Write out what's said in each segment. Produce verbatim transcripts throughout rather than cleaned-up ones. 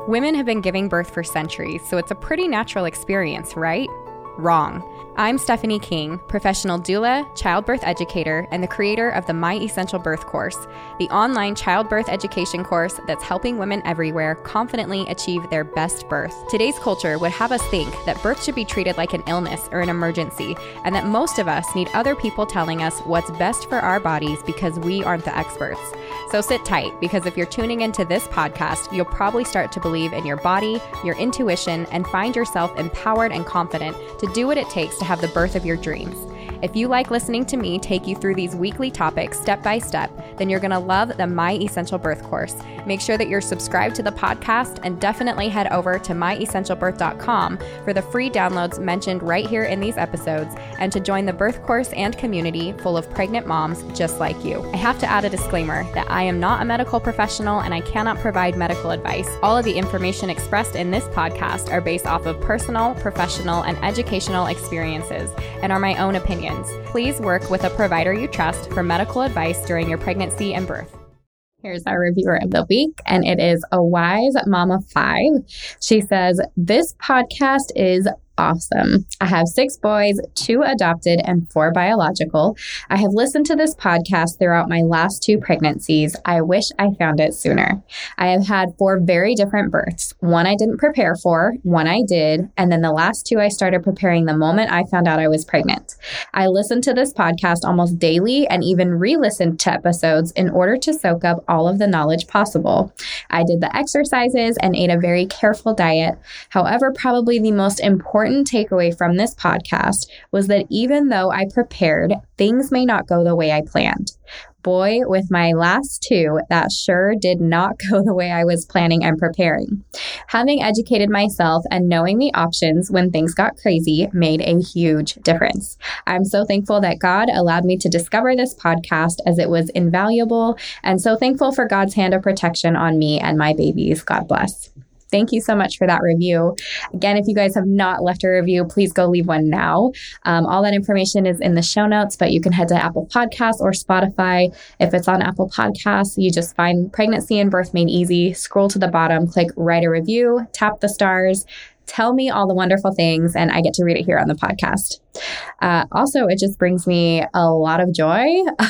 Women have been giving birth for centuries, so it's a pretty natural experience, right? Wrong. I'm Stephanie King, professional doula, childbirth educator, and the creator of the My Essential Birth course, the online childbirth education course that's helping women everywhere confidently achieve their best birth. Today's culture would have us think that birth should be treated like an illness or an emergency, and that most of us need other people telling us what's best for our bodies because we aren't the experts. So sit tight, because if you're tuning into this podcast, you'll probably start to believe in your body, your intuition, and find yourself empowered and confident to do what it takes to have the birth of your dreams. If you like listening to me take you through these weekly topics step by step, then you're going to love the My Essential Birth course. Make sure that you're subscribed to the podcast, and definitely head over to my essential birth dot com for the free downloads mentioned right here in these episodes, and to join the birth course and community full of pregnant moms just like you. I have to add a disclaimer that I am not a medical professional and I cannot provide medical advice. All of the information expressed in this podcast are based off of personal, professional, and educational experiences and are my own opinions. Please work with a provider you trust for medical advice during your pregnancy and birth. Here's our reviewer of the week, and it is a Wise Mama five. She says, "This podcast is awesome. I have six boys, two adopted and four biological. I have listened to this podcast throughout my last two pregnancies. I wish I found it sooner. I have had four very different births. One I didn't prepare for, one I did, and then the last two I started preparing the moment I found out I was pregnant. I listened to this podcast almost daily and even re-listened to episodes in order to soak up all of the knowledge possible. I did the exercises and ate a very careful diet. However, probably the most important takeaway from this podcast was that even though I prepared, things may not go the way I planned. Boy, with my last two, that sure did not go the way I was planning and preparing. Having educated myself and knowing the options when things got crazy made a huge difference. I'm so thankful that God allowed me to discover this podcast, as it was invaluable, and so thankful for God's hand of protection on me and my babies. God bless." Thank you so much for that review. Again, if you guys have not left a review, please go leave one now. Um, all that information is in the show notes, but you can head to Apple Podcasts or Spotify. If it's on Apple Podcasts, you just find Pregnancy and Birth Made Easy, scroll to the bottom, click Write a Review, tap the stars, tell me all the wonderful things, and I get to read it here on the podcast. Uh, also, it just brings me a lot of joy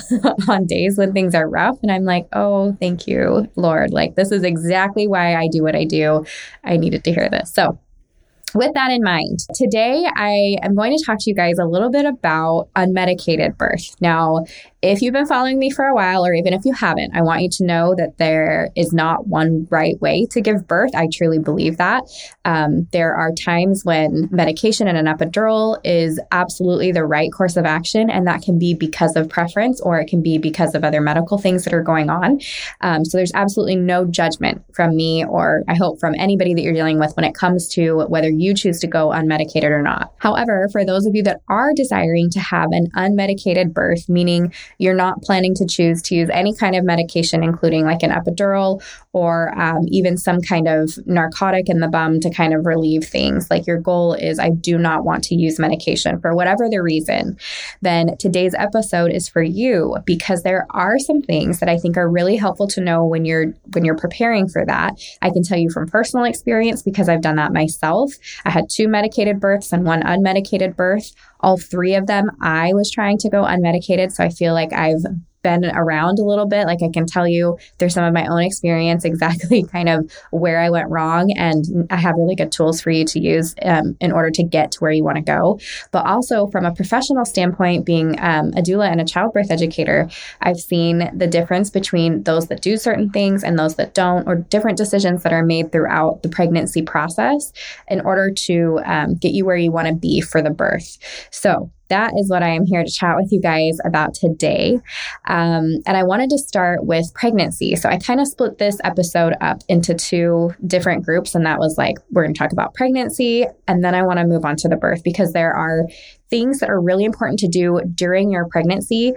on days when things are rough. And I'm like, oh, thank you, Lord. Like, this is exactly why I do what I do. I needed to hear this. So with that in mind, today I am going to talk to you guys a little bit about unmedicated birth. Now, if you've been following me for a while, or even if you haven't, I want you to know that there is not one right way to give birth. I truly believe that. Um, there are times when medication and an epidural is absolutely the right course of action, and that can be because of preference, or it can be because of other medical things that are going on. Um, so there's absolutely no judgment from me, or I hope from anybody that you're dealing with, when it comes to whether you choose to go unmedicated or not. However, for those of you that are desiring to have an unmedicated birth, meaning you're not planning to choose to use any kind of medication, including like an epidural or um, even some kind of narcotic in the bum to kind of relieve things. Like, your goal is, I do not want to use medication for whatever the reason, then today's episode is for you, because there are some things that I think are really helpful to know when you're when you're preparing for that. I can tell you from personal experience, because I've done that myself. I had two medicated births and one unmedicated birth. All three of them, I was trying to go unmedicated. So I feel like I've been around a little bit. Like, I can tell you through some of my own experience exactly kind of where I went wrong. And I have really good tools for you to use um, in order to get to where you want to go. But also from a professional standpoint, being um, a doula and a childbirth educator, I've seen the difference between those that do certain things and those that don't, or different decisions that are made throughout the pregnancy process in order to um, get you where you want to be for the birth. So that is what I am here to chat with you guys about today. Um, and I wanted to start with pregnancy. So I kind of split this episode up into two different groups. And that was like, we're going to talk about pregnancy, and then I want to move on to the birth, because there are things that are really important to do during your pregnancy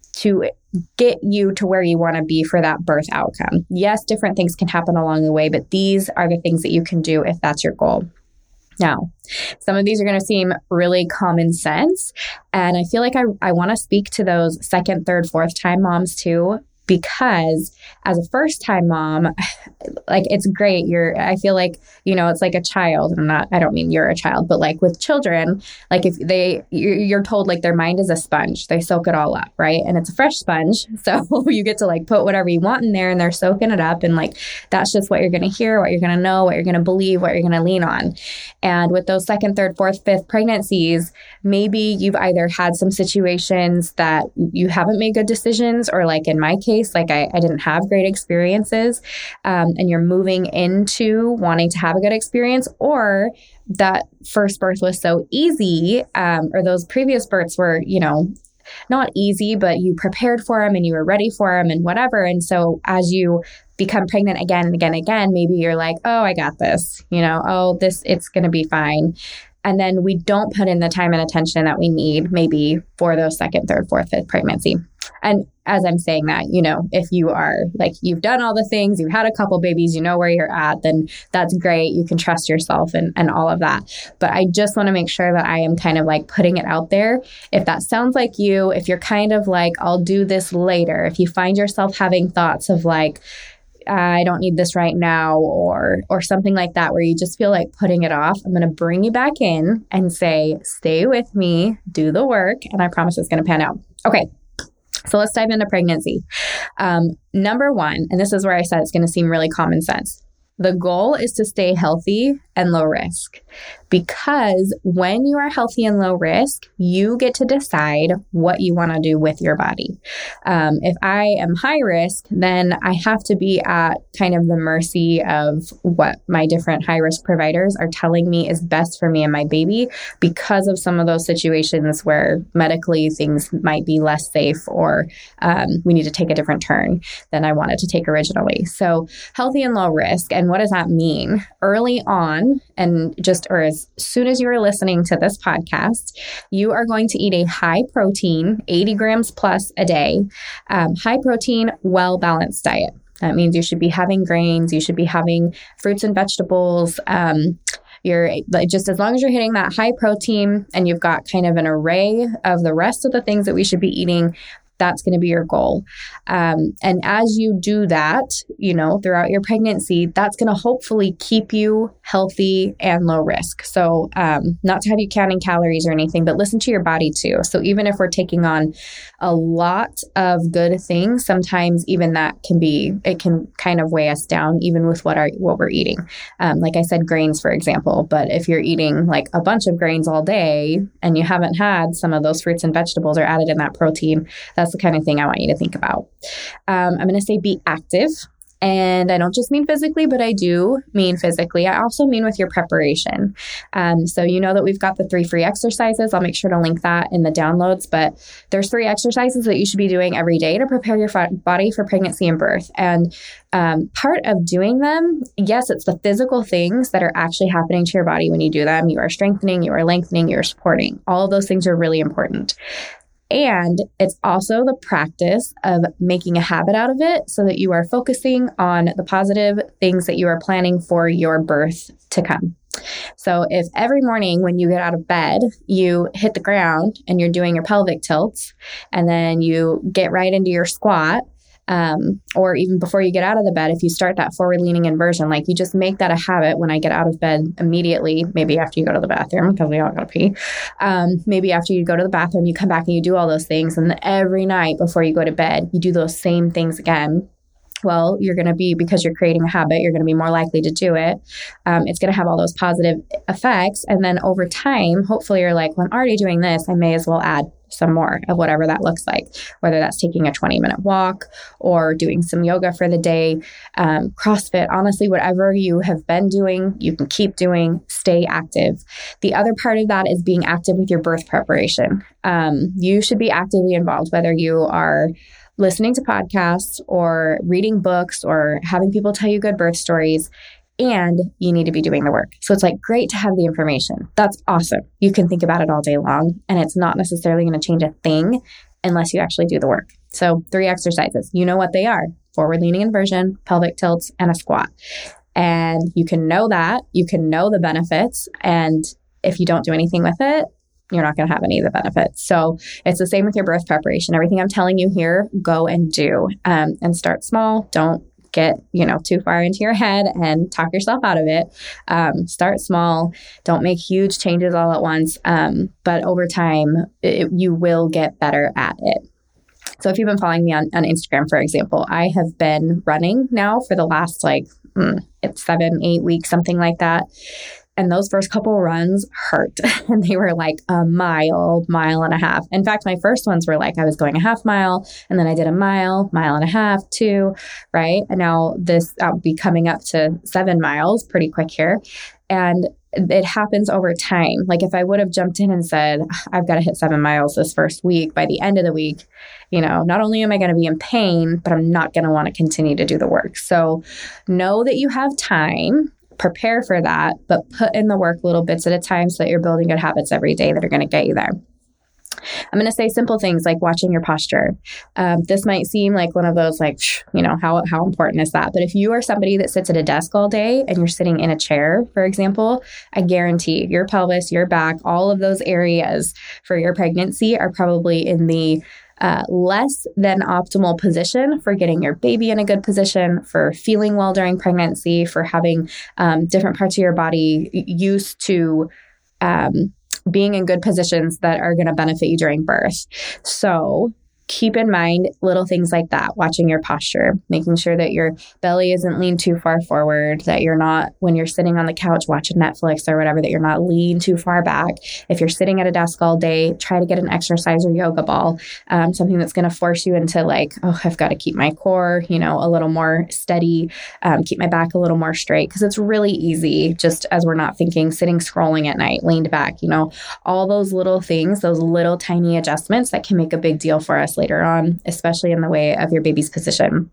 to get you to where you want to be for that birth outcome. Yes, different things can happen along the way, but these are the things that you can do if that's your goal. Now, some of these are going to seem really common sense, and I feel like I, I want to speak to those second, third, fourth time moms too, because as a first time mom, like it's great. You're, I feel like, you know, it's like a child. I'm not, I don't mean you're a child, but like with children, like if they, you're told like their mind is a sponge, they soak it all up, right? And it's a fresh sponge. So you get to like put whatever you want in there and they're soaking it up. And like, that's just what you're going to hear, what you're going to know, what you're going to believe, what you're going to lean on. And with those second, third, fourth, fifth pregnancies, maybe you've either had some situations that you haven't made good decisions, or like in my case, like I, I didn't have great experiences, um, and you're moving into wanting to have a good experience, or that first birth was so easy, um, or those previous births were, you know, not easy, but you prepared for them and you were ready for them and whatever. And so as you become pregnant again and again and again, maybe you're like, oh, I got this, you know, oh, this, it's going to be fine. And then we don't put in the time and attention that we need maybe for those second, third, fourth, fifth pregnancy. And as I'm saying that, you know, if you are like, you've done all the things, you've had a couple babies, you know where you're at, then that's great. You can trust yourself and, and all of that. But I just want to make sure that I am kind of like putting it out there. If that sounds like you, if you're kind of like, I'll do this later, if you find yourself having thoughts of like, I don't need this right now, or or something like that, where you just feel like putting it off, I'm going to bring you back in and say, stay with me, do the work, and I promise it's going to pan out. Okay. So let's dive into pregnancy. Um, number one, and this is where I said it's going to seem really common sense. The goal is to stay healthy and low risk, because when you are healthy and low risk, you get to decide what you want to do with your body. Um, if I am high risk, then I have to be at kind of the mercy of what my different high risk providers are telling me is best for me and my baby, because of some of those situations where medically things might be less safe, or um, we need to take a different turn than I wanted to take originally. So healthy and low risk. And what does that mean? Early on, and just or as soon as you are listening to this podcast, you are going to eat a high protein, eighty grams plus a day, um, high protein, well-balanced diet. That means you should be having grains, you should be having fruits and vegetables. Um, You're like, just as long as you're hitting that high protein and you've got kind of an array of the rest of the things that we should be eating, that's going to be your goal. Um, and as you do that, you know, throughout your pregnancy, that's going to hopefully keep you healthy and low risk. So um, not to have you counting calories or anything, but listen to your body too. So even if we're taking on a lot of good things, sometimes even that can be, it can kind of weigh us down, even with what our what we're eating. Um, like I said, grains, for example. But if you're eating like a bunch of grains all day and you haven't had some of those fruits and vegetables or added in that protein, that's the kind of thing I want you to think about. Um, I'm going to say be active. And I don't just mean physically, but I do mean physically. I also mean with your preparation. Um, so you know that we've got the three free exercises. I'll make sure to link that in the downloads. But there's three exercises that you should be doing every day to prepare your f- body for pregnancy and birth. And um, part of doing them, yes, it's the physical things that are actually happening to your body when you do them. You are strengthening, you are lengthening, you are supporting. All of those things are really important. And it's also the practice of making a habit out of it so that you are focusing on the positive things that you are planning for your birth to come. So if every morning when you get out of bed, you hit the ground and you're doing your pelvic tilts, and then you get right into your squat, Um, or even before you get out of the bed, if you start that forward leaning inversion, like you just make that a habit when I get out of bed immediately, maybe after you go to the bathroom, because we all got to pee. Um, maybe after you go to the bathroom, you come back and you do all those things. And then every night before you go to bed, you do those same things again. Well, you're going to be, because you're creating a habit, you're going to be more likely to do it. Um, it's going to have all those positive effects. And then over time, hopefully you're like, well, I'm already doing this. I may as well add some more of whatever that looks like, whether that's taking a twenty minute walk or doing some yoga for the day, um, CrossFit, honestly, whatever you have been doing, you can keep doing, stay active. The other part of that is being active with your birth preparation. Um, you should be actively involved, whether you are listening to podcasts or reading books or having people tell you good birth stories, and you need to be doing the work. So it's like, great to have the information. That's awesome. You can think about it all day long, and it's not necessarily going to change a thing unless you actually do the work. So three exercises, you know what they are: forward leaning inversion, pelvic tilts, and a squat. And you can know that, you can know the benefits. And if you don't do anything with it, you're not going to have any of the benefits. So it's the same with your birth preparation. Everything I'm telling you here, go and do, um, and start small. Don't get, you know, too far into your head and talk yourself out of it. Um, start small. Don't make huge changes all at once. Um, but over time, it, you will get better at it. So if you've been following me on, on Instagram, for example, I have been running now for the last like mm, it's seven, eight weeks, something like that. And those first couple runs hurt. And they were like a mile, mile and a half. In fact, my first ones were like I was going a half mile, and then I did a mile, mile and a half, two, right? And now this, I'll be coming up to seven miles pretty quick here. And it happens over time. Like if I would have jumped in and said, I've got to hit seven miles this first week, by the end of the week, you know, not only am I going to be in pain, but I'm not going to want to continue to do the work. So know that you have time. Prepare for that, but put in the work little bits at a time so that you're building good habits every day that are going to get you there. I'm going to say simple things like watching your posture. Um, this might seem like one of those like, you know, how, how important is that? But if you are somebody that sits at a desk all day and you're sitting in a chair, for example, I guarantee your pelvis, your back, all of those areas for your pregnancy are probably in the Uh, less than optimal position for getting your baby in a good position, for feeling well during pregnancy, for having um, different parts of your body used to um, being in good positions that are going to benefit you during birth. So keep in mind little things like that, watching your posture, making sure that your belly isn't leaned too far forward, that you're not, when you're sitting on the couch watching Netflix or whatever, that you're not leaned too far back. If you're sitting at a desk all day, try to get an exercise or yoga ball, um, something that's going to force you into like, oh, I've got to keep my core, you know, a little more steady, um, keep my back a little more straight, because it's really easy, just as we're not thinking, sitting scrolling at night, leaned back, you know, all those little things, those little tiny adjustments that can make a big deal for us later on, especially in the way of your baby's position.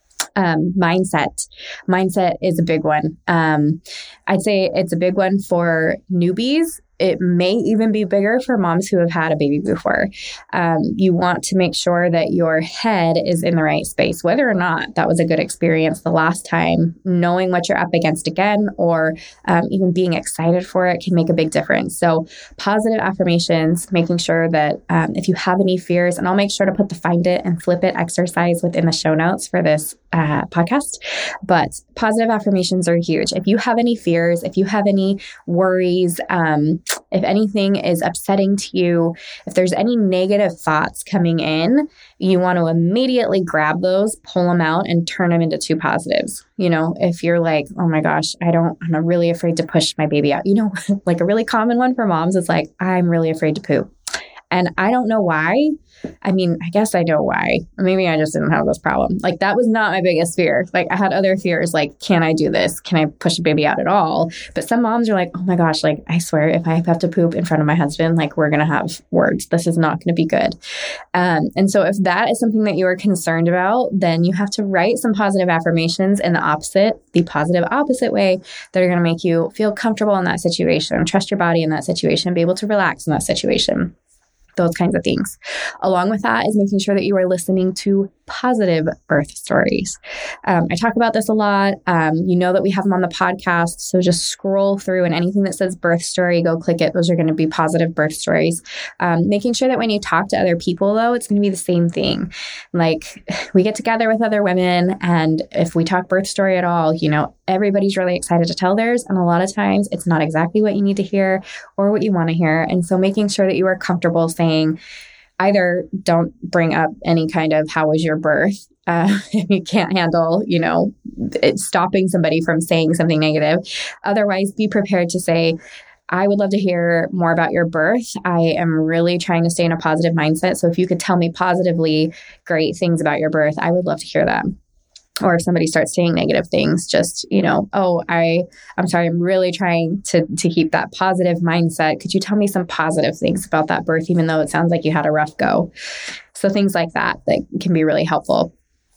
Um, mindset. Mindset is a big one. Um, I'd say it's a big one for newbies. It may even be bigger for moms who have had a baby before. Um, you want to make sure that your head is in the right space, whether or not that was a good experience the last time. Knowing what you're up against again, or um, even being excited for it, can make a big difference. So positive affirmations, making sure that um, if you have any fears, and I'll make sure to put the find it and flip it exercise within the show notes for this uh, podcast, but positive affirmations are huge. If you have any fears, if you have any worries, um, if anything is upsetting to you, if there's any negative thoughts coming in, you want to immediately grab those, pull them out, and turn them into two positives. You know, if you're like, oh my gosh, I don't, I'm really afraid to push my baby out. You know, like a really common one for moms is like, I'm really afraid to poop. And I don't know why. I mean, I guess I know why. Maybe I just didn't have this problem. Like that was not my biggest fear. Like I had other fears like, can I do this? Can I push a baby out at all? But some moms are like, oh my gosh, like I swear if I have to poop in front of my husband, like we're going to have words. This is not going to be good. Um, and so if that is something that you are concerned about, then you have to write some positive affirmations in the opposite, the positive opposite way, that are going to make you feel comfortable in that situation, trust your body in that situation, be able to relax in that situation. Those kinds of things. Along with that is making sure that you are listening to positive birth stories. Um, I talk about this a lot. Um, you know that we have them on the podcast. So just scroll through, and anything that says birth story, go click it. Those are going to be positive birth stories. Um, making sure that when you talk to other people, though, it's going to be the same thing. Like we get together with other women, and if we talk birth story at all, you know, everybody's really excited to tell theirs. And a lot of times it's not exactly what you need to hear or what you want to hear. And so making sure that you are comfortable saying, either don't bring up any kind of how was your birth uh, if you can't handle, you know, it, stopping somebody from saying something negative. Otherwise, be prepared to say, I would love to hear more about your birth. I am really trying to stay in a positive mindset. So if you could tell me positively great things about your birth, I would love to hear that. Or if somebody starts saying negative things, just, you know, oh, I, I'm sorry, I'm really trying to to keep that positive mindset. Could you tell me some positive things about that birth, even though it sounds like you had a rough go? So things like that, that can be really helpful.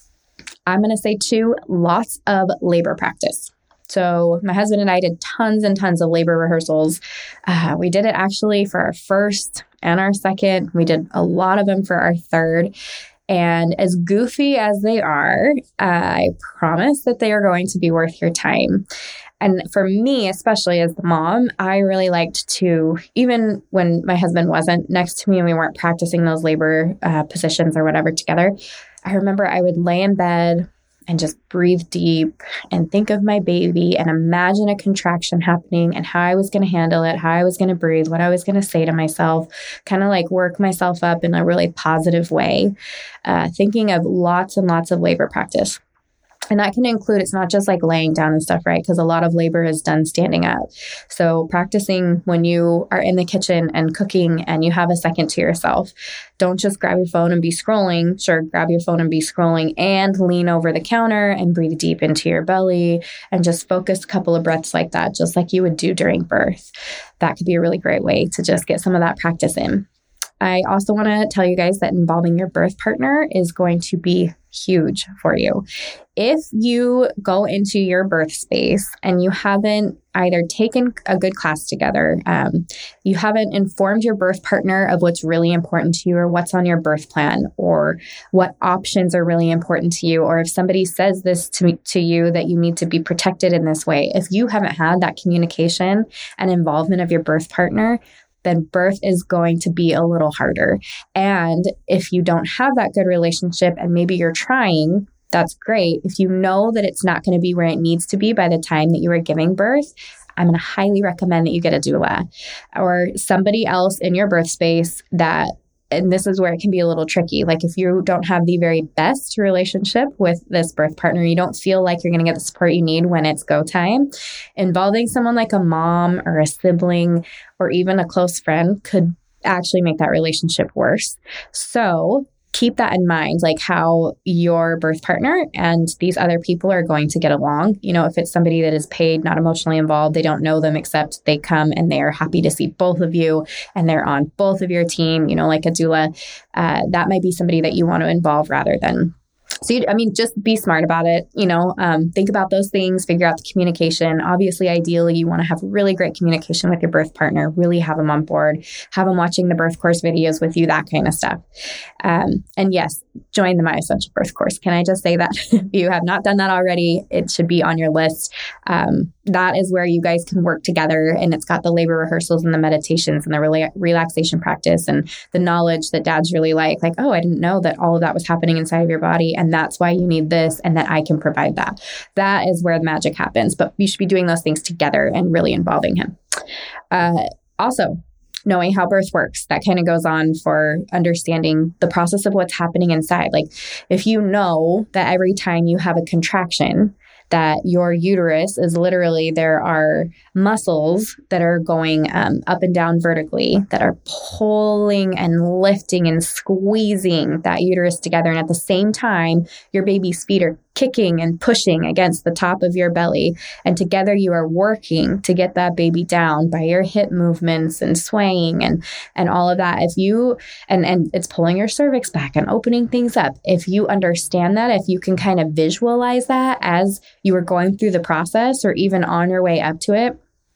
I'm going to say too, lots of labor practice. So my husband and I did tons and tons of labor rehearsals. Uh, we did it actually for our first and our second. We did a lot of them for our third. And as goofy as they are, uh, I promise that they are going to be worth your time. And for me, especially as the mom, I really liked to, even when my husband wasn't next to me and we weren't practicing those labor uh, positions or whatever together, I remember I would lay in bed and just breathe deep and think of my baby and imagine a contraction happening and how I was going to handle it, how I was going to breathe, what I was going to say to myself, kind of like work myself up in a really positive way, uh, thinking of lots and lots of labor practice. And that can include, it's not just like laying down and stuff, right? Because a lot of labor is done standing up. So practicing when you are in the kitchen and cooking and you have a second to yourself, don't just grab your phone and be scrolling. Sure, grab your phone and be scrolling and lean over the counter and breathe deep into your belly and just focus a couple of breaths like that, just like you would do during birth. That could be a really great way to just get some of that practice in. I also want to tell you guys that involving your birth partner is going to be huge for you. If you go into your birth space and you haven't either taken a good class together, um, you haven't informed your birth partner of what's really important to you or what's on your birth plan or what options are really important to you, or if somebody says this to, to you that you need to be protected in this way, if you haven't had that communication and involvement of your birth partner, then birth is going to be a little harder. And if you don't have that good relationship and maybe you're trying, that's great. If you know that it's not going to be where it needs to be by the time that you are giving birth, I'm going to highly recommend that you get a doula or somebody else in your birth space that, and this is where it can be a little tricky. Like if you don't have the very best relationship with this birth partner, you don't feel like you're going to get the support you need when it's go time, involving someone like a mom or a sibling or even a close friend could actually make that relationship worse. So keep that in mind, like how your birth partner and these other people are going to get along. You know, if it's somebody that is paid, not emotionally involved, they don't know them except they come and they are happy to see both of you and they're on both of your team, you know, like a doula, uh, that might be somebody that you want to involve rather than. So, you, I mean, just be smart about it, you know, um, think about those things, figure out the communication. Obviously, ideally, you want to have really great communication with your birth partner, really have them on board, have them watching the birth course videos with you, that kind of stuff. Um, and yes, join the My Essential Birth Course. Can I just say that if you have not done that already, it should be on your list. Um, that is where you guys can work together, and it's got the labor rehearsals and the meditations and the rela- relaxation practice and the knowledge that dads really like, like, oh, I didn't know that all of that was happening inside of your body. And that's why you need this and that I can provide that. That is where the magic happens. But you should be doing those things together and really involving him. Uh, also, knowing how birth works, that kind of goes on for understanding the process of what's happening inside. Like if you know that every time you have a contraction, that your uterus is literally, there are muscles that are going um, up and down vertically that are pulling and lifting and squeezing that uterus together. And at the same time, your baby's feet are kicking and pushing against the top of your belly. And together you are working to get that baby down by your hip movements and swaying and, and all of that. If you, and, and it's pulling your cervix back and opening things up. If you understand that, if you can kind of visualize that as you are going through the process or even on your way up to it,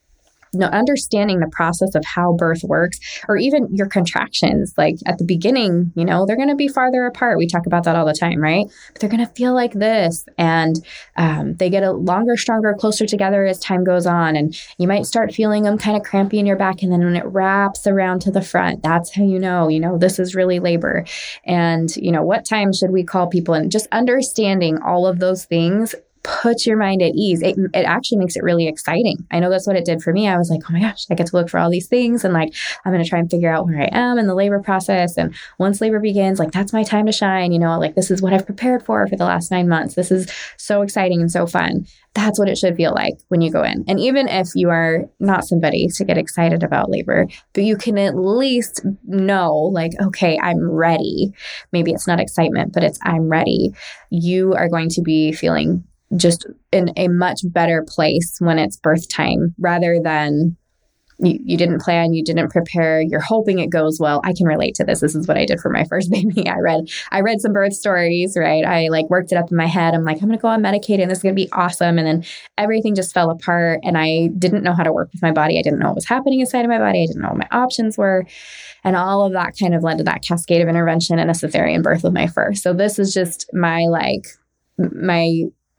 no, understanding the process of how birth works, or even your contractions, like at the beginning, you know, they're going to be farther apart. We talk about that all the time, right? But they're going to feel like this. And um, they get a longer, stronger, closer together as time goes on. And you might start feeling them kind of crampy in your back. And then when it wraps around to the front, that's how you know, you know, this is really labor. And, you know, what time should we call people? And just understanding all of those things puts your mind at ease. It, it actually makes it really exciting. I know that's what it did for me. I was like, oh my gosh, I get to look for all these things. And like, I'm going to try and figure out where I am in the labor process. And once labor begins, like, that's my time to shine. You know, like, this is what I've prepared for for the last nine months. This is so exciting and so fun. That's what it should feel like when you go in. And even if you are not somebody to get excited about labor, but you can at least know, like, okay, I'm ready. Maybe it's not excitement, but it's I'm ready. You are going to be feeling just in a much better place when it's birth time, rather than you, you didn't plan, you didn't prepare, you're hoping it goes well. I can relate to this. This is what I did for my first baby. I read, I read some birth stories, right? I like worked it up in my head. I'm like, I'm going to go on Medicaid and this is going to be awesome. And then everything just fell apart and I didn't know how to work with my body. I didn't know what was happening inside of my body. I didn't know what my options were. And all of that kind of led to that cascade of intervention and a cesarean birth with my first. So this is just my, like, my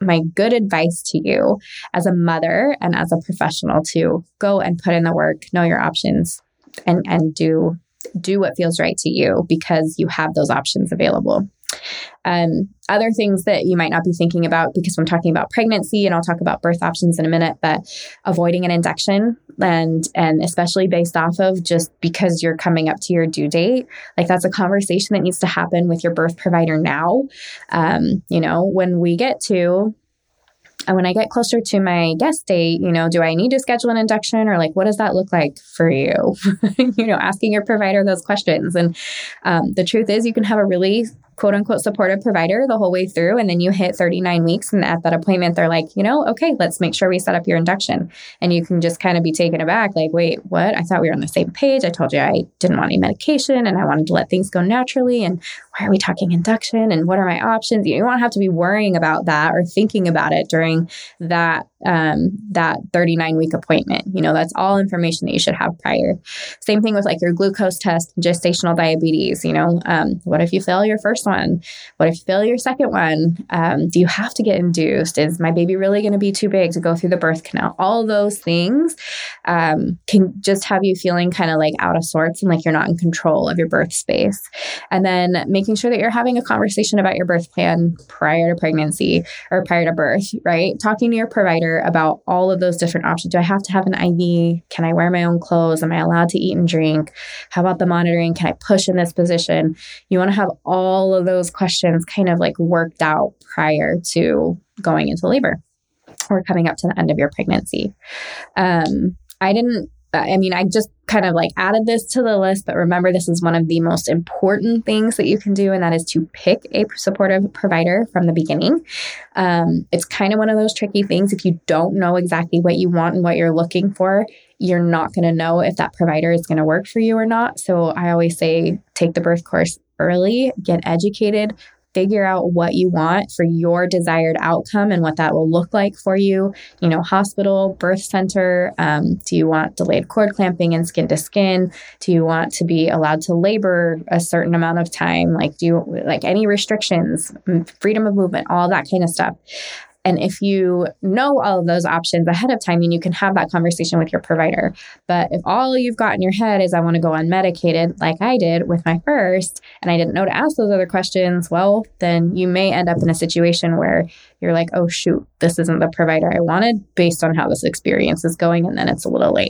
my good advice to you as a mother and as a professional to go and put in the work, know your options, and, and do, do what feels right to you because you have those options available. Um, other things that you might not be thinking about, because I'm talking about pregnancy, and I'll talk about birth options in a minute, but avoiding an induction, and and especially based off of just because you're coming up to your due date, like that's a conversation that needs to happen with your birth provider now. Um, you know, when we get to And when I get closer to my guest date, you know, do I need to schedule an induction, or like, what does that look like for you? You know, asking your provider those questions. And um, the truth is, you can have a really quote unquote supportive provider the whole way through. And then you hit thirty-nine weeks. And at that appointment, they're like, you know, okay, let's make sure we set up your induction. And you can just kind of be taken aback. Like, wait, what? I thought we were on the same page. I told you I didn't want any medication and I wanted to let things go naturally. And why are we talking induction? And what are my options? You don't have to be worrying about that or thinking about it during that, um, that thirty-nine week appointment. You know, that's all information that you should have prior. Same thing with like your glucose test, gestational diabetes. You know, um, what if you fail your first one? What if you fail your second one? Um, do you have to get induced? Is my baby really going to be too big to go through the birth canal? All those things um, can just have you feeling kind of like out of sorts and like you're not in control of your birth space. And then making sure that you're having a conversation about your birth plan prior to pregnancy or prior to birth, right? Talking to your provider about all of those different options. Do I have to have an I V? Can I wear my own clothes? Am I allowed to eat and drink? How about the monitoring? Can I push in this position? You want to have all of those questions kind of like worked out prior to going into labor or coming up to the end of your pregnancy. Um, I didn't, I mean, I just kind of like added this to the list, but remember, this is one of the most important things that you can do, and that is to pick a supportive provider from the beginning. Um, it's kind of one of those tricky things. If you don't know exactly what you want and what you're looking for, you're not going to know if that provider is going to work for you or not. So I always say, take the birth course early, get educated, figure out what you want for your desired outcome and what that will look like for you. You know, hospital, birth center. Um, do you want delayed cord clamping and skin to skin? Do you want to be allowed to labor a certain amount of time? Like, do you like any restrictions, freedom of movement, all that kind of stuff? And if you know all of those options ahead of time, then you can have that conversation with your provider. But if all you've got in your head is, I want to go unmedicated, like I did with my first, and I didn't know to ask those other questions, well, then you may end up in a situation where you're like, oh, shoot, this isn't the provider I wanted based on how this experience is going. And then it's a little late.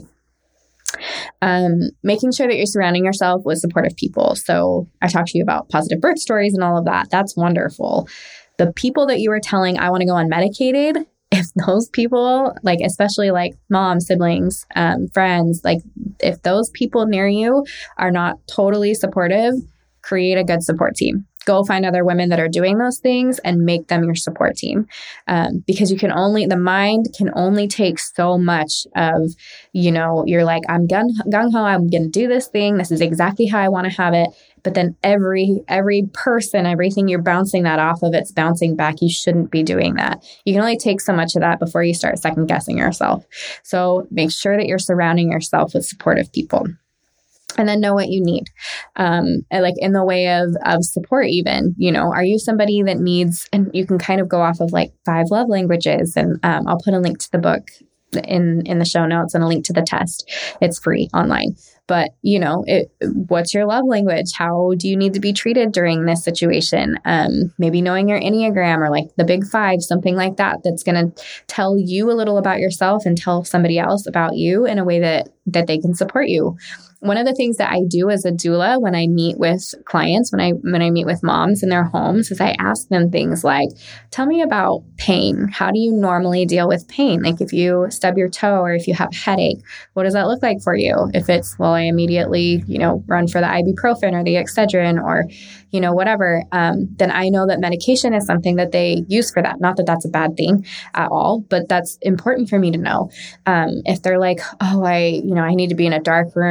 Um, making sure that you're surrounding yourself with supportive people. So I talked to you about positive birth stories and all of that. That's wonderful. The people that you were telling, I want to go unmedicated, if those people, like, especially like mom, siblings, um, friends, like if those people near you are not totally supportive, create a good support team. Go find other women that are doing those things and make them your support team. Um, because you can only, the mind can only take so much of, you know, you're like, I'm gung, gung-ho, I'm going to do this thing. This is exactly how I want to have it. But then every, every person, everything you're bouncing that off of, it's bouncing back. You shouldn't be doing that. You can only take so much of that before you start second guessing yourself. So make sure that you're surrounding yourself with supportive people. And then know what you need, um, and like in the way of of support. Even, you know, are you somebody that needs? And you can kind of go off of like five love languages, and um, I'll put a link to the book in in the show notes and a link to the test. It's free online. But, you know, it, what's your love language? How do you need to be treated during this situation? Um, maybe knowing your Enneagram or like the big five, something like that, that's going to tell you a little about yourself and tell somebody else about you in a way that that they can support you. One of the things that I do as a doula when I meet with clients, when I when I meet with moms in their homes, is I ask them things like, tell me about pain. How do you normally deal with pain? Like if you stub your toe or if you have a headache, what does that look like for you? If it's, well, I immediately, you know, run for the ibuprofen or the Excedrin or, you know, whatever, um, then I know that medication is something that they use for that. Not that that's a bad thing at all, but that's important for me to know. Um, if they're like, oh, I, you know, I need to be in a dark room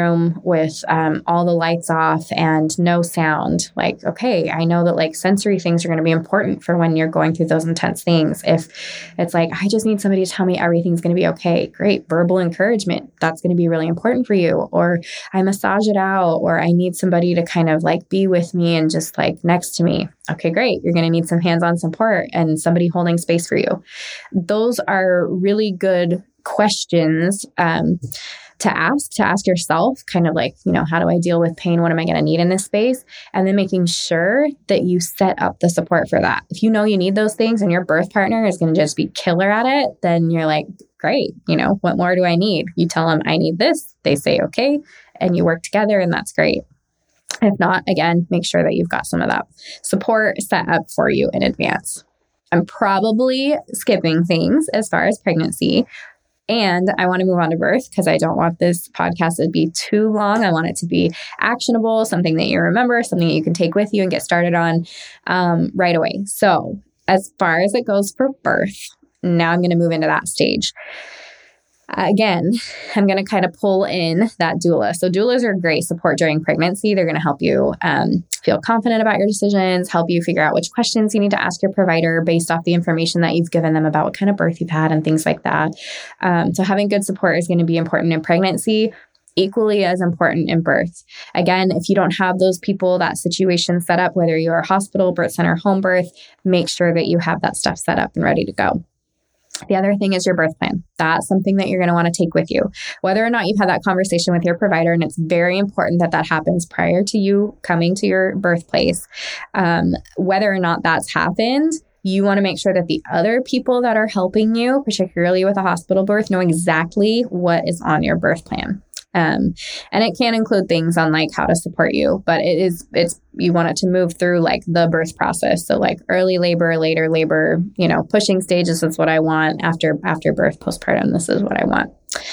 with um, all the lights off and no sound. Like, okay, I know that like sensory things are going to be important for when you're going through those intense things. If it's like, I just need somebody to tell me everything's going to be okay, great. Verbal encouragement, that's going to be really important for you. Or I massage it out, or I need somebody to kind of like be with me and just like next to me. Okay, great. You're going to need some hands-on support and somebody holding space for you. Those are really good questions um, to ask, to ask yourself, kind of like, you know, how do I deal with pain? What am I going to need in this space? And then making sure that you set up the support for that. If you know you need those things and your birth partner is going to just be killer at it, then you're like, great, you know, what more do I need? You tell them I need this. They say, okay. And you work together, and that's great. If not, again, make sure that you've got some of that support set up for you in advance. I'm probably skipping things as far as pregnancy. And I want to move on to birth because I don't want this podcast to be too long. I want it to be actionable, something that you remember, something that you can take with you and get started on um, right away. So as far as it goes for birth, now I'm going to move into that stage. Uh, again, I'm going to kind of pull in that doula. So doulas are great support during pregnancy. They're going to help you um, feel confident about your decisions, help you figure out which questions you need to ask your provider based off the information that you've given them about what kind of birth you've had and things like that. Um, so having good support is going to be important in pregnancy, equally as important in birth. Again, if you don't have those people, that situation set up, whether you're a hospital, birth center, home birth, make sure that you have that stuff set up and ready to go. The other thing is your birth plan. That's something that you're going to want to take with you, whether or not you've had that conversation with your provider. And it's very important that that happens prior to you coming to your birthplace. Um, whether or not that's happened, you want to make sure that the other people that are helping you, particularly with a hospital birth, know exactly what is on your birth plan. Um, and it can include things on like how to support you, but it is, it's, you want it to move through like the birth process. So like early labor, later labor, you know, pushing stages is what I want. After, after birth, postpartum, this is what I want.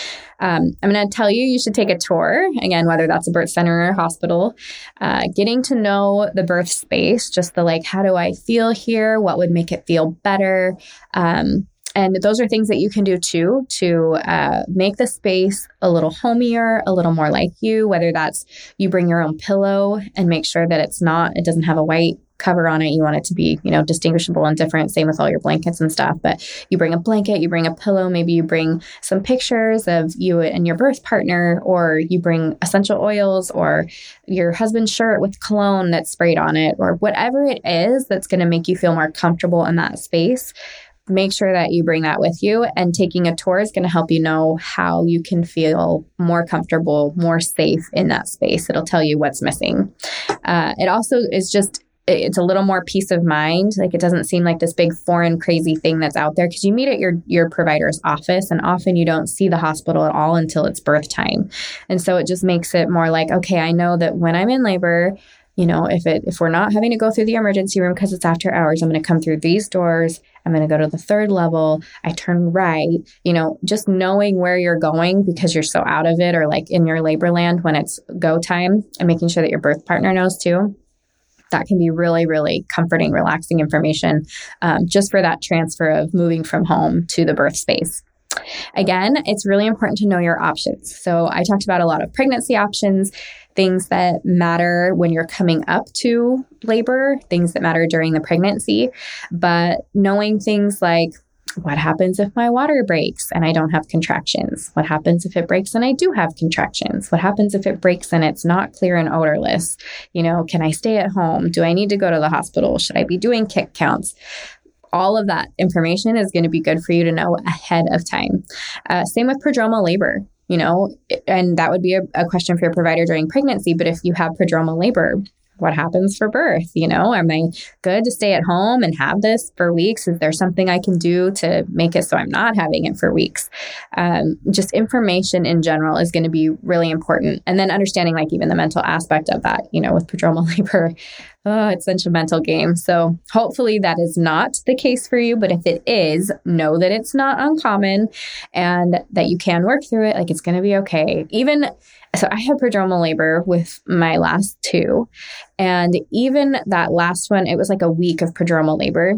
Um, I'm going to tell you, you should take a tour, again, whether that's a birth center or a hospital, uh, getting to know the birth space, just the like, how do I feel here? What would make it feel better? Um, And those are things that you can do too to uh, make the space a little homier, a little more like you, whether that's you bring your own pillow and make sure that it's not, it doesn't have a white cover on it. You want it to be, you know, distinguishable and different. Same with all your blankets and stuff. But you bring a blanket, you bring a pillow, maybe you bring some pictures of you and your birth partner, or you bring essential oils or your husband's shirt with cologne that's sprayed on it, or whatever it is that's going to make you feel more comfortable in that space. Make sure that you bring that with you, and taking a tour is going to help you know how you can feel more comfortable, more safe in that space. It'll tell you what's missing. Uh, it also is just, it's a little more peace of mind. Like it doesn't seem like this big foreign crazy thing that's out there, because you meet at your, your provider's office, and often you don't see the hospital at all until it's birth time. And so it just makes it more like, okay, I know that when I'm in labor, you know, if it if we're not having to go through the emergency room because it's after hours, I'm going to come through these doors. I'm going to go to the third level. I turn right. You know, just knowing where you're going because you're so out of it, or like in your labor land when it's go time, and making sure that your birth partner knows too. That can be really, really comforting, relaxing information um, just for that transfer of moving from home to the birth space. Again, it's really important to know your options. So I talked about a lot of pregnancy options, things that matter when you're coming up to labor, things that matter during the pregnancy, but knowing things like, what happens if my water breaks and I don't have contractions? What happens if it breaks and I do have contractions? What happens if it breaks and it's not clear and odorless? You know, can I stay at home? Do I need to go to the hospital? Should I be doing kick counts? All of that information is going to be good for you to know ahead of time. Uh, same with prodromal labor, you know, and that would be a, a question for your provider during pregnancy. But if you have prodromal labor, what happens for birth? You know, am I good to stay at home and have this for weeks? Is there something I can do to make it so I'm not having it for weeks? Um, just information in general is going to be really important. And then understanding like even the mental aspect of that, you know, with prodromal labor, oh, it's such a mental game. So hopefully that is not the case for you. But if it is, know that it's not uncommon and that you can work through it. Like it's going to be okay. Even So I had prodromal labor with my last two. And even that last one, it was like a week of prodromal labor.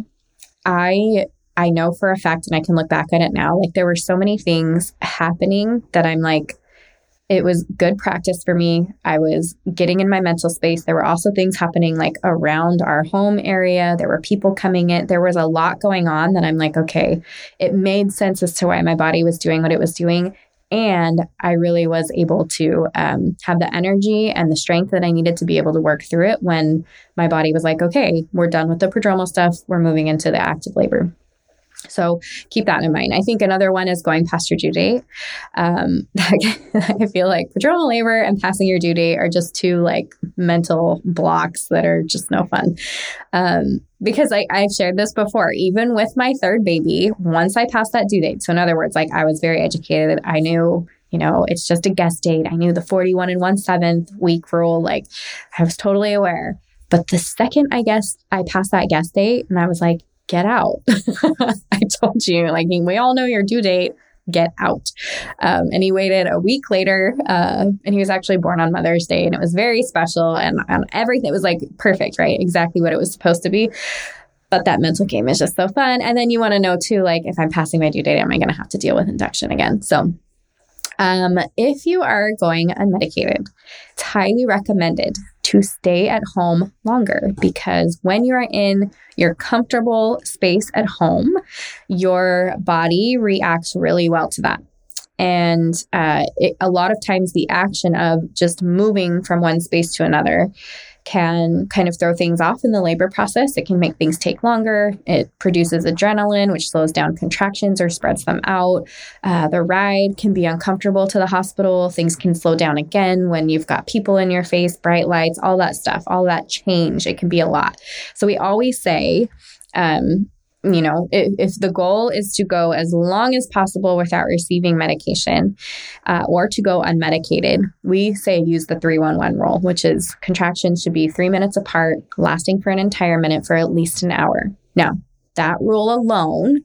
I I know for a fact, and I can look back at it now, like there were so many things happening that I'm like, it was good practice for me. I was getting in my mental space. There were also things happening like around our home area. There were people coming in. There was a lot going on that I'm like, okay, it made sense as to why my body was doing what it was doing. And I really was able to um, have the energy and the strength that I needed to be able to work through it when my body was like, okay, we're done with the prodromal stuff. We're moving into the active labor. So keep that in mind. I think another one is going past your due date. Um, I feel like prodromal labor and passing your due date are just two like mental blocks that are just no fun. Um, because like I've shared this before, even with my third baby, once I passed that due date. So in other words, like I was very educated. I knew, you know, it's just a guess date. I knew the forty-one and one seventh week rule. Like I was totally aware. But the second I guessed, I passed that guess date and I was like, get out. I told you, like, we all know your due date, get out. Um, and he waited a week later, uh, and he was actually born on Mother's Day, and it was very special, and, and everything was like perfect, right? Exactly what it was supposed to be. But that mental game is just so fun. And then you want to know too, like, if I'm passing my due date, am I going to have to deal with induction again? So um, if you are going unmedicated, it's highly recommended to stay at home longer, because when you are in your comfortable space at home, your body reacts really well to that. And uh, it, a lot of times the action of just moving from one space to another can kind of throw things off in the labor process. It can make things take longer. It produces adrenaline, which slows down contractions or spreads them out. Uh, the ride can be uncomfortable to the hospital. Things can slow down again when you've got people in your face, bright lights, all that stuff, all that change. It can be a lot. So we always say, um, you know, if, if the goal is to go as long as possible without receiving medication uh, or to go unmedicated, we say use the three one one rule, which is contractions should be three minutes apart, lasting for an entire minute for at least an hour. Now, that rule alone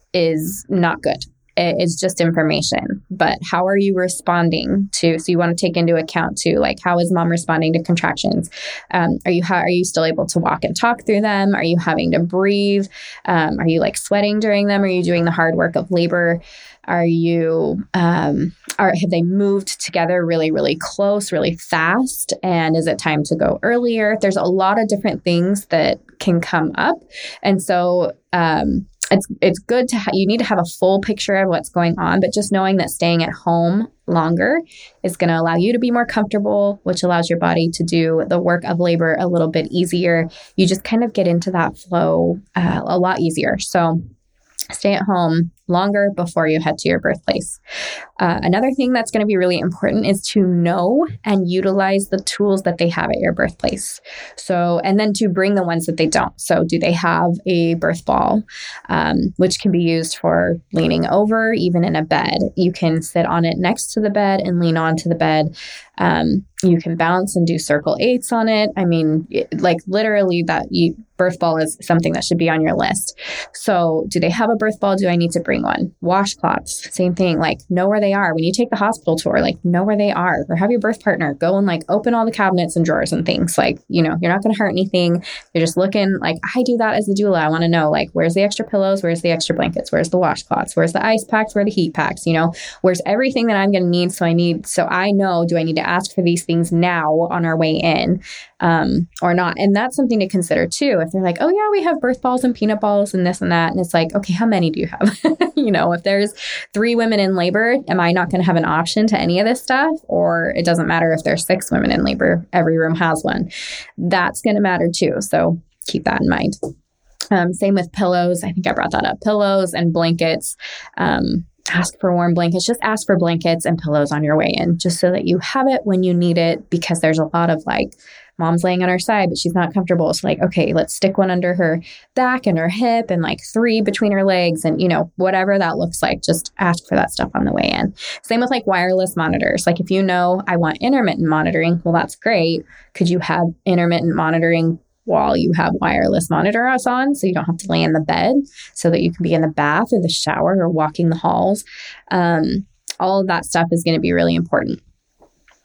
is not good. It's just information. But how are you responding to? So you want to take into account too, like how is mom responding to contractions? Um, are you how, are you still able to walk and talk through them? Are you having to breathe? Um, are you like sweating during them? Are you doing the hard work of labor? Are you um, are have they moved together really, really close, really fast? And is it time to go earlier? There's a lot of different things that can come up, and so. Um, It's it's good to ha- you need to have a full picture of what's going on, but just knowing that staying at home longer is going to allow you to be more comfortable, which allows your body to do the work of labor a little bit easier. You just kind of get into that flow uh, a lot easier. So stay at home longer before you head to your birthplace. Uh, another thing that's going to be really important is to know and utilize the tools that they have at your birthplace. So, and then to bring the ones that they don't. So do they have a birth ball, um, which can be used for leaning over, even in a bed. You can sit on it next to the bed and lean onto the bed. Um, you can bounce and do circle eights on it. I mean, it, like literally that you, birth ball is something that should be on your list. So do they have a birth ball? Do I need to bring one? Washcloths, same thing, like know where they are. When you take the hospital tour, like know where they are, or have your birth partner go and like open all the cabinets and drawers and things. Like, you know, you're not going to hurt anything. You're just looking. Like I do that as a doula. I want to know like, where's the extra pillows? Where's the extra blankets? Where's the washcloths? Where's the ice packs? Where are the heat packs? You know, where's everything that I'm going to need? So I need, so I know, do I need to ask for these things now on our way in um, or not? And that's something to consider too. If they're like, oh yeah, we have birth balls and peanut balls and this and that. And it's like, okay, how many do you have? You know, if there's three women in labor, am I not going to have an option to any of this stuff? Or it doesn't matter if there's six women in labor, every room has one. That's going to matter too. So keep that in mind. Um, same with pillows. I think I brought that up. Pillows and blankets. Um, ask for warm blankets. Just ask for blankets and pillows on your way in, just so that you have it when you need it, because there's a lot of like, mom's laying on her side, but she's not comfortable. So like, okay, let's stick one under her back and her hip and like three between her legs and, you know, whatever that looks like, just ask for that stuff on the way in. Same with like wireless monitors. Like if you know I want intermittent monitoring, well, that's great. Could you have intermittent monitoring while you have wireless monitors on, so you don't have to lay in the bed, so that you can be in the bath or the shower or walking the halls? Um, all of that stuff is going to be really important.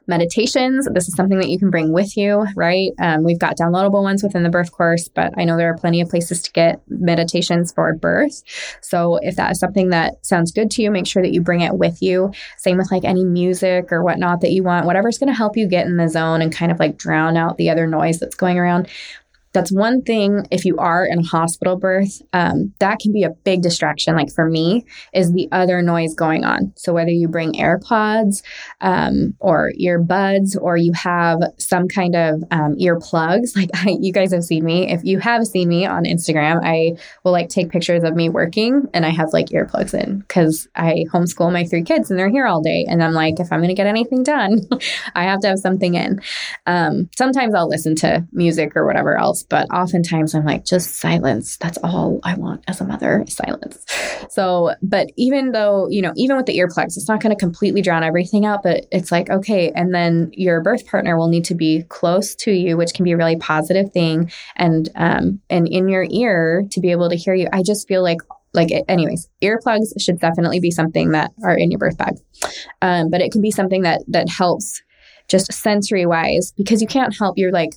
Meditations, this is something that you can bring with you, right? Um, we've got downloadable ones within the birth course, but I know there are plenty of places to get meditations for birth. So if that is something that sounds good to you, make sure that you bring it with you. Same with like any music or whatnot that you want, whatever's going to help you get in the zone and kind of like drown out the other noise that's going around. That's one thing. If you are in a hospital birth, um, that can be a big distraction. Like for me, is the other noise going on. So whether you bring AirPods um, or earbuds, or you have some kind of um, earplugs, like I, you guys have seen me. If you have seen me on Instagram, I will like take pictures of me working and I have like earplugs in because I homeschool my three kids and they're here all day. And I'm like, if I'm going to get anything done, I have to have something in. Um, sometimes I'll listen to music or whatever else. But oftentimes I'm like, just silence. That's all I want as a mother, silence. So, but even though, you know, even with the earplugs, it's not going to completely drown everything out, but it's like, okay. And then your birth partner will need to be close to you, which can be a really positive thing. And, um, and in your ear to be able to hear you. I just feel like Like, anyways, earplugs should definitely be something that are in your birth bag. Um, but it can be something that, that helps just sensory wise, because you can't help, you're like,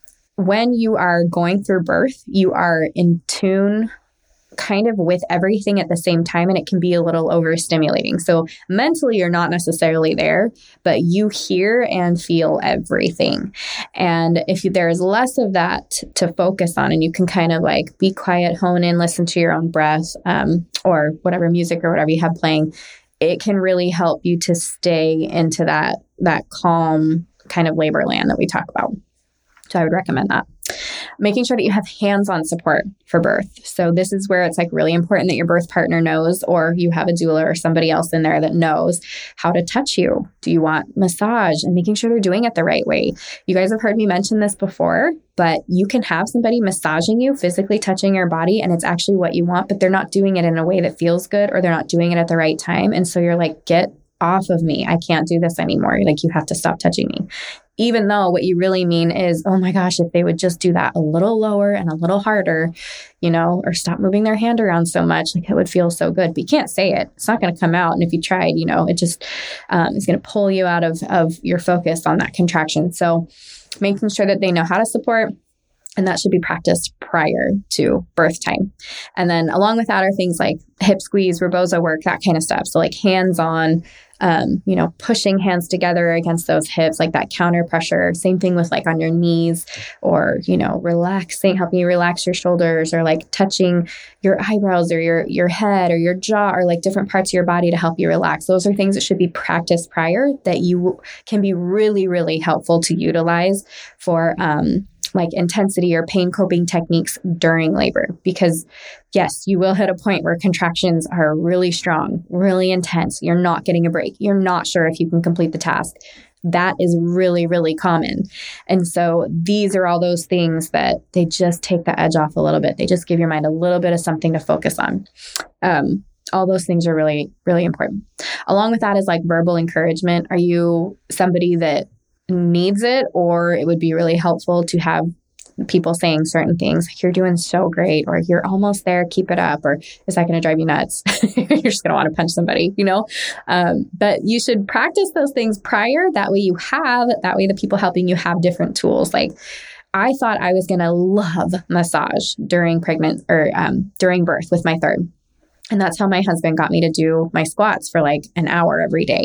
when you are going through birth, you are in tune kind of with everything at the same time, and it can be a little overstimulating. So mentally, you're not necessarily there, but you hear and feel everything. And if you, there is less of that to focus on, and you can kind of like be quiet, hone in, listen to your own breath, um, or whatever music or whatever you have playing, it can really help you to stay into that, that calm kind of labor land that we talk about. So I would recommend that. Making sure that you have hands-on support for birth. So this is where it's like really important that your birth partner knows, or you have a doula or somebody else in there that knows how to touch you. Do you want massage? And making sure they're doing it the right way. You guys have heard me mention this before, but you can have somebody massaging you, physically touching your body, and it's actually what you want, but they're not doing it in a way that feels good, or they're not doing it at the right time. And so you're like, get off of me. I can't do this anymore. Like, you have to stop touching me. Even though what you really mean is, oh my gosh, if they would just do that a little lower and a little harder, you know, or stop moving their hand around so much, like it would feel so good. But you can't say it. It's not going to come out. And if you tried, you know, it just um, is going to pull you out of, of your focus on that contraction. So making sure that they know how to support. And that should be practiced prior to birth time. And then along with that are things like hip squeeze, rebozo work, that kind of stuff. So like hands-on, um, you know, pushing hands together against those hips, like that counter pressure. Same thing with like on your knees, or, you know, relaxing, helping you relax your shoulders, or like touching your eyebrows or your, your head or your jaw, or like different parts of your body to help you relax. Those are things that should be practiced prior that you can be really, really helpful to utilize for, um, like intensity or pain coping techniques during labor. Because yes, you will hit a point where contractions are really strong, really intense. You're not getting a break. You're not sure if you can complete the task. That is really, really common. And so these are all those things that they just take the edge off a little bit. They just give your mind a little bit of something to focus on. Um, all those things are really, really important. Along with that is like verbal encouragement. Are you somebody that needs it, or it would be really helpful to have people saying certain things like, you're doing so great, or you're almost there, keep it up, or is that going to drive you nuts? You're just going to want to punch somebody, you know? Um, but you should practice those things prior. That way you have, that way the people helping you have different tools. Like, I thought I was going to love massage during pregnant or um, during birth with my third. And that's how my husband got me to do my squats for like an hour every day.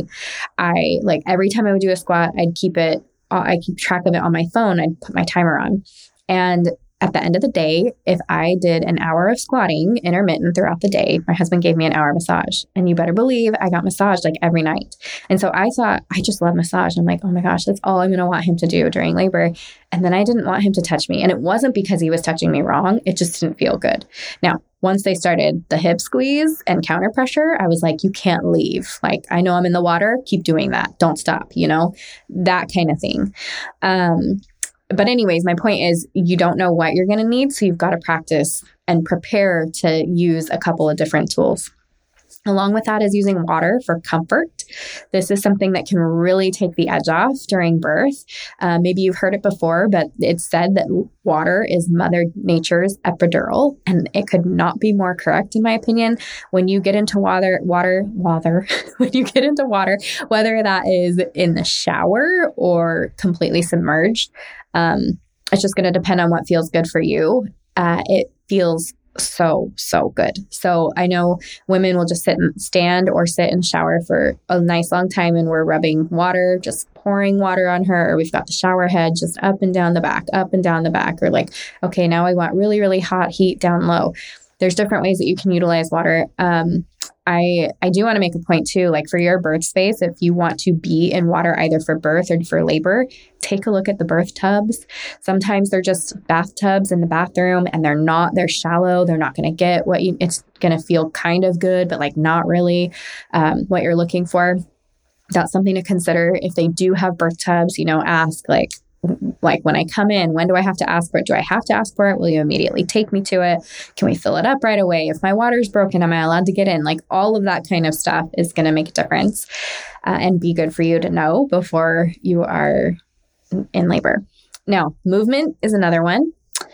I like every time I would do a squat, I'd keep it, I keep track of it on my phone. I'd put my timer on. And at the end of the day, if I did an hour of squatting intermittent throughout the day, my husband gave me an hour massage. And you better believe I got massaged like every night. And so I thought, I just love massage. I'm like, oh my gosh, that's all I'm going to want him to do during labor. And then I didn't want him to touch me. And it wasn't because he was touching me wrong. It just didn't feel good. Now, once they started the hip squeeze and counter pressure, I was like, you can't leave. Like, I know I'm in the water. Keep doing that. Don't stop, you know, that kind of thing. Um, But anyways, my point is, you don't know what you're going to need. So you've got to practice and prepare to use a couple of different tools. Along with that is using water for comfort. This is something that can really take the edge off during birth. Uh, maybe you've heard it before, but it's said that water is Mother Nature's epidural, and it could not be more correct, in my opinion. When you get into water, water, water, when you get into water, whether that is in the shower or completely submerged, um, it's just going to depend on what feels good for you. Uh, it feels so, so good. So I know women will just sit and stand or sit in the shower for a nice long time, and we're rubbing water, just pouring water on her, or we've got the shower head just up and down the back, up and down the back, or like, okay, now I want really, really hot heat down low. There's different ways that you can utilize water. Um, I, I do want to make a point too, like for your birth space, if you want to be in water either for birth or for labor, take a look at the birth tubs. Sometimes they're just bathtubs in the bathroom, and they're not, they're shallow. They're not going to get what you, it's going to feel kind of good, but like not really um, what you're looking for. That's something to consider. If they do have birth tubs, you know, ask like, like when I come in, when do I have to ask for it? Do I have to ask for it? Will you immediately take me to it? Can we fill it up right away? If my water's broken, am I allowed to get in? Like all of that kind of stuff is going to make a difference uh, and be good for you to know before you are in labor. Now, movement is another one.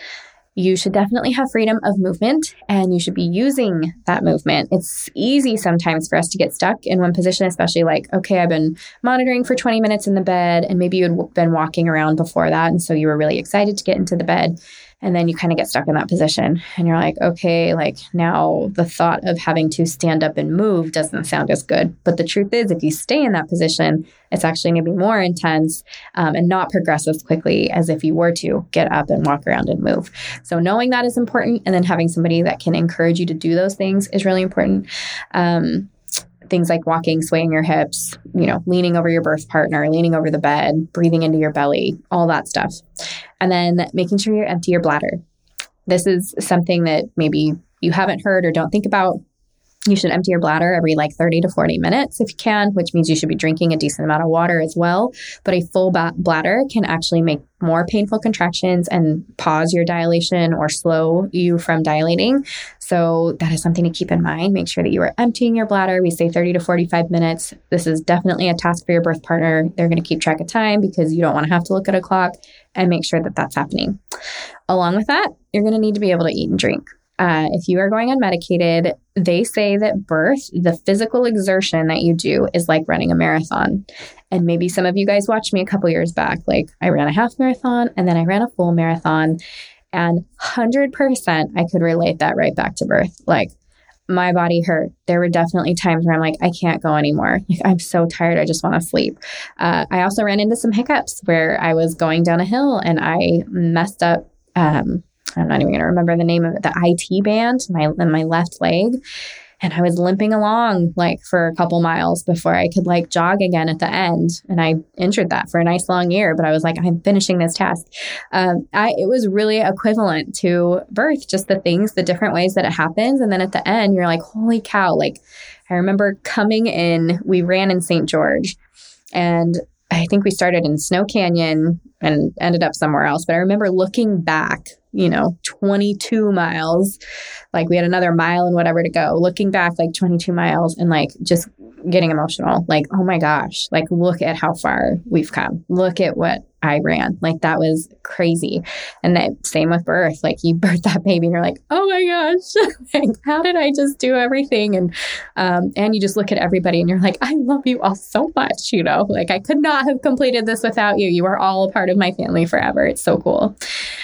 You should definitely have freedom of movement, and you should be using that movement. It's easy sometimes for us to get stuck in one position, especially like, okay, I've been monitoring for twenty minutes in the bed, and maybe you had been walking around before that. And so you were really excited to get into the bed. And then you kind of get stuck in that position and you're like, okay, like now the thought of having to stand up and move doesn't sound as good. But the truth is, if you stay in that position, it's actually going to be more intense um, and not progress as quickly as if you were to get up and walk around and move. So knowing that is important. And then having somebody that can encourage you to do those things is really important. Um, Things like walking, swaying your hips, you know, leaning over your birth partner, leaning over the bed, breathing into your belly, all that stuff. And then making sure you empty your bladder. This is something that maybe you haven't heard or don't think about. You should empty your bladder every like thirty to forty minutes if you can, which means you should be drinking a decent amount of water as well. But a full ba- bladder can actually make more painful contractions and pause your dilation or slow you from dilating. So that is something to keep in mind. Make sure that you are emptying your bladder. We say thirty to forty-five minutes. This is definitely a task for your birth partner. They're going to keep track of time because you don't want to have to look at a clock, and make sure that that's happening. Along with that, you're going to need to be able to eat and drink. Uh, if you are going unmedicated, they say that birth, the physical exertion that you do is like running a marathon. And maybe some of you guys watched me a couple years back. Like I ran a half marathon and then I ran a full marathon, and one hundred percent I could relate that right back to birth. Like my body hurt. There were definitely times where I'm like, I can't go anymore. Like, I'm so tired. I just want to sleep. Uh, I also ran into some hiccups where I was going down a hill and I messed up, um, I'm not even going to remember the name of it, the I T band, my in my left leg. And I was limping along like for a couple miles before I could like jog again at the end. And I injured that for a nice long year, but I was like, I'm finishing this task. Um, I, it was really equivalent to birth, just the things, the different ways that it happens. And then at the end, you're like, holy cow. Like I remember coming in, we ran in Saint George, and I think we started in Snow Canyon and ended up somewhere else. But I remember looking back, you know, twenty-two miles, like we had another mile and whatever to go, looking back like twenty-two miles and like just getting emotional. Like, oh my gosh, like look at how far we've come. Look at what I ran. Like that was crazy. And that same with birth, like you birth that baby and you're like, oh my gosh, like, how did I just do everything? And, um, and you just look at everybody and you're like, I love you all so much, you know, like I could not have completed this without you. You are all a part of my family forever. It's so cool.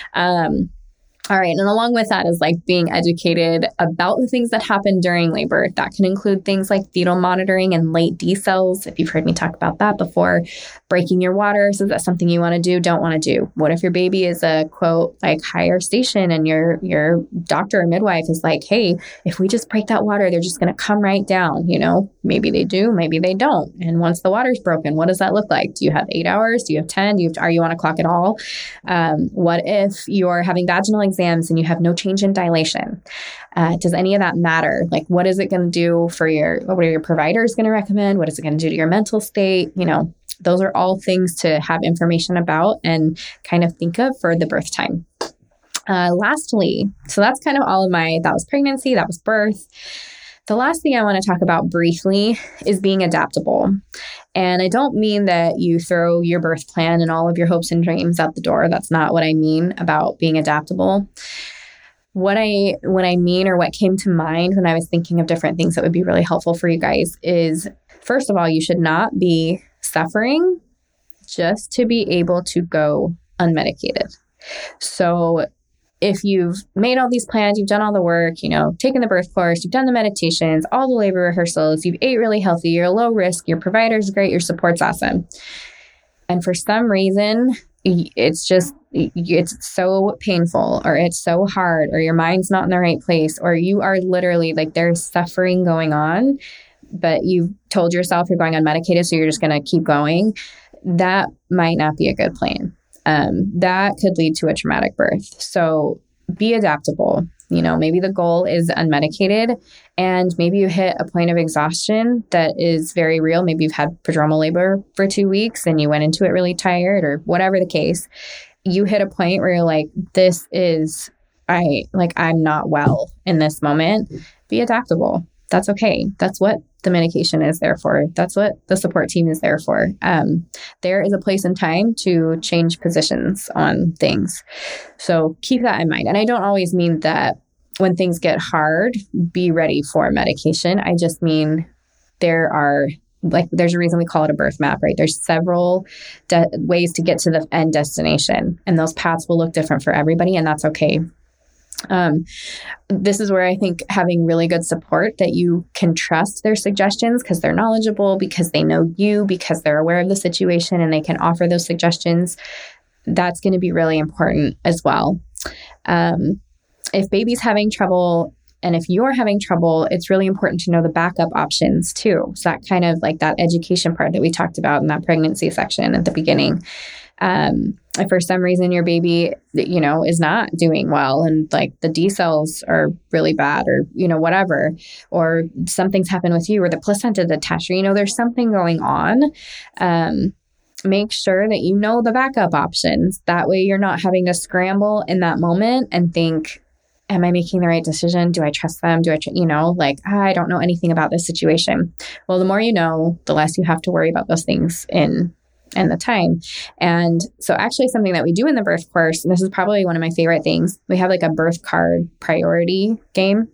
Um, All right. And along with that is like being educated about the things that happen during labor. That can include things like fetal monitoring and late decels. If you've heard me talk about that before, breaking your water. So that's something you want to do, don't want to do. What if your baby is a quote, like higher station and your, your doctor or midwife is like, hey, if we just break that water, they're just going to come right down. You know, maybe they do, maybe they don't. And once the water's broken, what does that look like? Do you have eight hours? Do you have ten? Do you have, are you on a clock at all? Um, what if you're having vaginal exams and you have no change in dilation? Uh, does any of that matter? Like, what is it going to do for your, what are your providers going to recommend? What is it going to do to your mental state? You know, those are all things to have information about and kind of think of for the birth time. Uh, lastly, so that's kind of all of my, that was pregnancy, that was birth. The last thing I want to talk about briefly is being adaptable. And I don't mean that you throw your birth plan and all of your hopes and dreams out the door. That's not what I mean about being adaptable. What I what I mean, or what came to mind when I was thinking of different things that would be really helpful for you guys is, first of all, you should not be suffering just to be able to go unmedicated. So if you've made all these plans, you've done all the work, you know, taken the birth course, you've done the meditations, all the labor rehearsals, you've ate really healthy, you're low risk, your provider's great, your support's awesome. And for some reason, it's just, it's so painful, or it's so hard, or your mind's not in the right place, or you are literally like, there's suffering going on, but you've told yourself you're going unmedicated, so you're just going to keep going. That might not be a good plan. Um, that could lead to a traumatic birth. So be adaptable. You know, maybe the goal is unmedicated, and maybe you hit a point of exhaustion that is very real. Maybe you've had prodromal labor for two weeks and you went into it really tired, or whatever the case. You hit a point where you're like, this is, I like, I'm not well in this moment. Be adaptable. That's okay. That's what the medication is there for. That's what the support team is there for. Um, there is a place and time to change positions on things. So keep that in mind. And I don't always mean that when things get hard, be ready for medication. I just mean there are, like, there's a reason we call it a birth map, right? There's several de- ways to get to the end destination, and those paths will look different for everybody, and that's okay. Um, this is where I think having really good support that you can trust their suggestions because they're knowledgeable, because they know you, because they're aware of the situation and they can offer those suggestions. That's going to be really important as well. Um, if baby's having trouble, and if you're having trouble, it's really important to know the backup options too. So that kind of like that education part that we talked about in that pregnancy section at the beginning. Um, if for some reason your baby, you know, is not doing well, and like the D cells are really bad, or, you know, whatever, or something's happened with you, or the placenta detached, or, you know, there's something going on, um, make sure that you know the backup options. That way you're not having to scramble in that moment and think, am I making the right decision? Do I trust them? Do I, tr-? you know, like, I don't know anything about this situation. Well, the more you know, the less you have to worry about those things in and the time. And so actually something that we do in the birth course, and this is probably one of my favorite things, we have like a birth card priority game.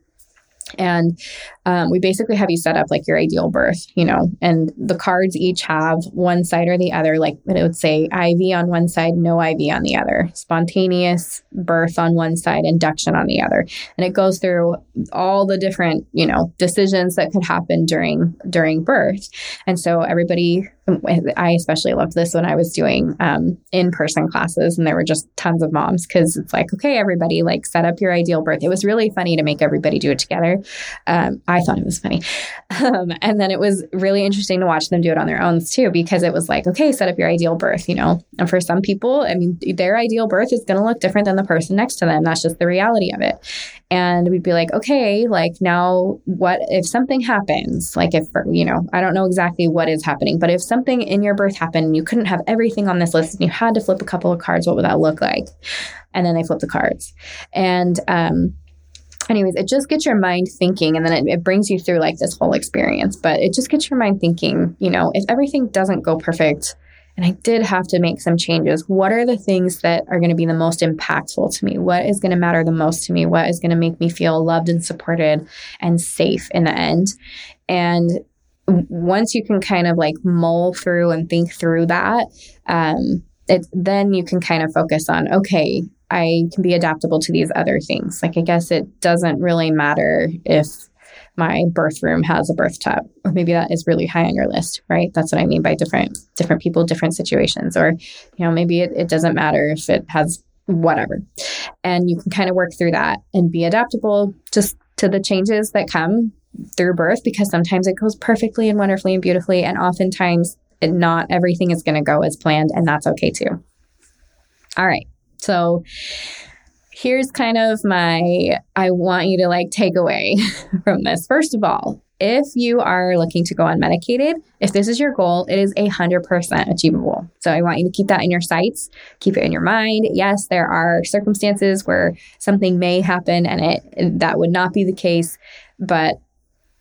And um, we basically have you set up like your ideal birth, you know, and the cards each have one side or the other. Like it would say I V on one side, no I V on the other, spontaneous birth on one side, induction on the other. And it goes through all the different, you know, decisions that could happen during during birth. And so everybody, I especially loved this when I was doing um, in-person classes, and there were just tons of moms, because it's like, okay, everybody, like, set up your ideal birth. It was really funny to make everybody do it together. Um, I thought it was funny. Um, and then it was really interesting to watch them do it on their own too, because it was like, okay, set up your ideal birth, you know. And for some people, I mean, their ideal birth is going to look different than the person next to them. That's just the reality of it. And we'd be like, okay, like, now what if something happens? Like, if, you know, I don't know exactly what is happening, but if something in your birth happened and you couldn't have everything on this list and you had to flip a couple of cards, what would that look like? And then they flip the cards. And, um, anyways, it just gets your mind thinking, and then it, it brings you through like this whole experience, but it just gets your mind thinking, you know, if everything doesn't go perfect, and I did have to make some changes, what are the things that are going to be the most impactful to me? What is going to matter the most to me? What is going to make me feel loved and supported and safe in the end? And once you can kind of like mull through and think through that, um, it, then you can kind of focus on, okay, I can be adaptable to these other things. Like, I guess it doesn't really matter if my birth room has a birth tub, or maybe that is really high on your list, right? That's what I mean by different, different people, different situations. Or, you know, maybe it, it doesn't matter if it has whatever. And you can kind of work through that and be adaptable just to the changes that come through birth, because sometimes it goes perfectly and wonderfully and beautifully. And oftentimes it, not everything is going to go as planned, and that's okay too. All right. So here's kind of my, I want you to like take away from this. First of all, if you are looking to go unmedicated, if this is your goal, it is a hundred percent achievable. So I want you to keep that in your sights, keep it in your mind. Yes, there are circumstances where something may happen and it, that would not be the case, but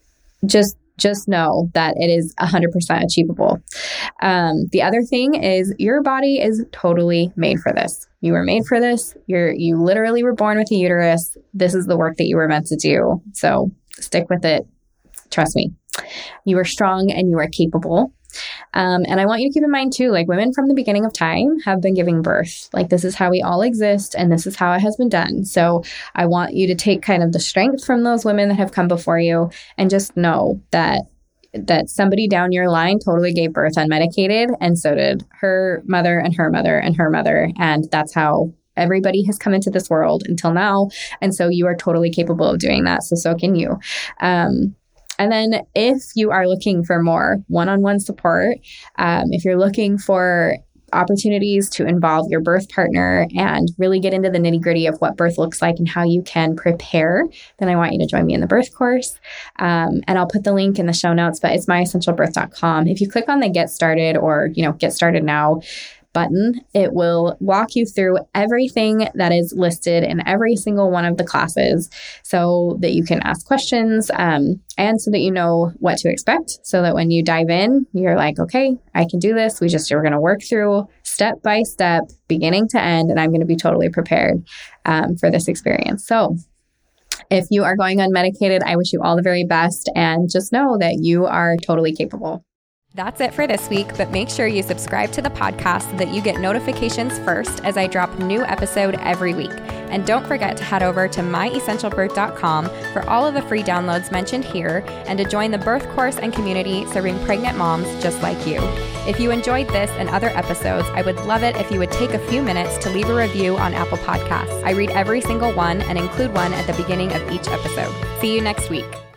just just know that it is one hundred percent achievable. Um, the other thing is your body is totally made for this. You were made for this. You're you literally were born with a uterus. This is the work that you were meant to do. So stick with it. Trust me. You are strong and you are capable. Um, and I want you to keep in mind too, like women from the beginning of time have been giving birth. Like this is how we all exist and this is how it has been done. So I want you to take kind of the strength from those women that have come before you and just know that that somebody down your line totally gave birth unmedicated, and so did her mother and her mother and her mother. And that's how everybody has come into this world until now. And so you are totally capable of doing that. So, so can you. Um, And then if you are looking for more one-on-one support, um, if you're looking for opportunities to involve your birth partner and really get into the nitty-gritty of what birth looks like and how you can prepare, then I want you to join me in the birth course. Um, and I'll put the link in the show notes, but it's my essential birth dot com. If you click on the Get Started or, you know, Get Started Now button, it will walk you through everything that is listed in every single one of the classes so that you can ask questions um, and so that you know what to expect, so that when you dive in, you're like, okay, I can do this. We just, we're going to work through step by step, beginning to end, and I'm going to be totally prepared um, for this experience. So if you are going unmedicated, I wish you all the very best, and just know that you are totally capable. That's it for this week, but make sure you subscribe to the podcast so that you get notifications first as I drop a new episode every week. And don't forget to head over to my essential birth dot com for all of the free downloads mentioned here and to join the birth course and community serving pregnant moms just like you. If you enjoyed this and other episodes, I would love it if you would take a few minutes to leave a review on Apple Podcasts. I read every single one and include one at the beginning of each episode. See you next week.